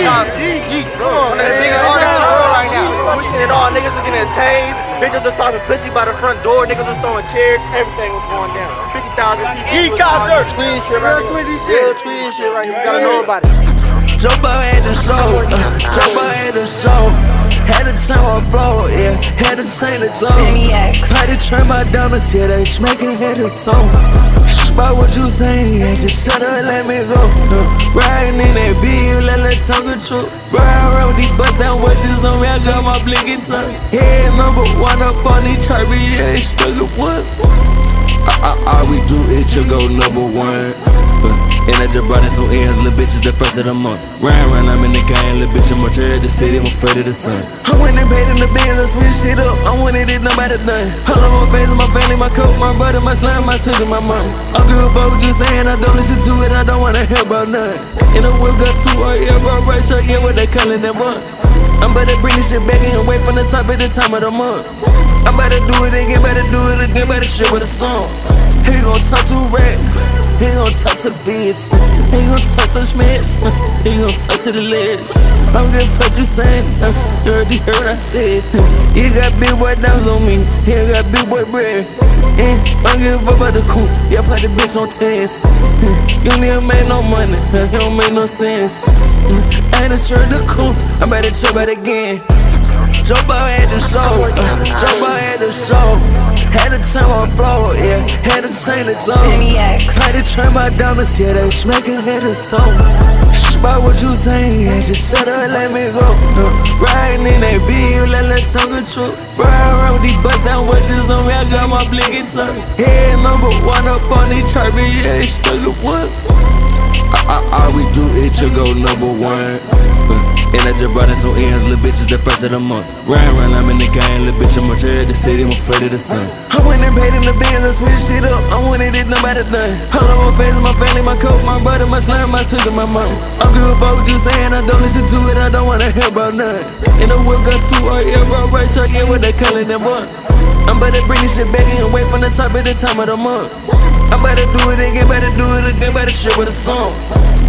One of the biggest artists in the world right now. Pushing it all, niggas are getting tased. Bitches was popping pussy by the front door. Niggas was throwing chairs. Everything was going down. 50,000 people. Twin shit right here. Real twin shit right here. You gotta know about it. Joe Bug at the show, Joe Bug at the show. Had to turn my flow, yeah, had to change the tone. Had to turn my diamonds, yeah, they smacking head to toe. About what you saying, yeah, just shut up and let me go. Riding in that beat, let that tongue control. Ride around with these bust down watches on me, I got my blinking tongue. Head number one up on these charts, yeah, it's stuck at one. All we do is to go number one. And I just brought in some ends, little bitches the first of the month. Round, I'm in the game, little bitch, I'm to the city, I'm afraid of the sun. I went and paid in the Benz, I switch shit up, I wanted it, nobody done. All on my face, my family, my coat, my brother, my slime, my twins, and my mom. I give a fuck what you saying, I don't listen to it, I don't wanna hear about none. And the whip got 2 or yeah, bro, right shirt, yeah, what they calling that one. I'm about to bring this shit back and wait from the top at the time of the month. I'm about to do it again, better do it again, better shit with a song. He gon' talk to rap, he gon' talk to the feds, he gon' talk to the Schmitz, he gon' talk to the lid. I don't give a fuck you saying, you already heard what I said. You got big boy downs on me, he got big boy bread. I don't give a fuck about the coupe, yeah, put the bitch on test. You don't even make no money, it don't make no sense. I ain't sure the coupe, I'm about to trip out again. Joe Bug at the show, Joe Bug at the show. Had to turn my flow, yeah, had to change the tone. Had to turn my diamonds, yeah, they smacking head to toe. About what you saying, yeah, just shut up and let me go. Riding in that beat, let that tongue control. Ride around with these bust down watches on me, I got my blinking tongue. Head number one up on these charts, yeah, it's stuck at one. All we do is to go number one. And I just brought in some ends, little bitches the first of the month. Round, I'm in the game, little bitch, I'm to the city, I'm afraid of the sun. I went and paid in the Benz, I switch shit up, I wanted it, nobody done. All on my face, my family, my coat, my brother, my slime, my twins, and my mom. I don't give a fuck what you saying, I don't listen to it, I don't wanna hear about none. And the whip got 2 or yeah, bro, right shirt, yeah, what they calling that one. I'm about to bring this shit back and wait from the top at the time of the month. I'm about to do it again, better do it again, better shit with a song.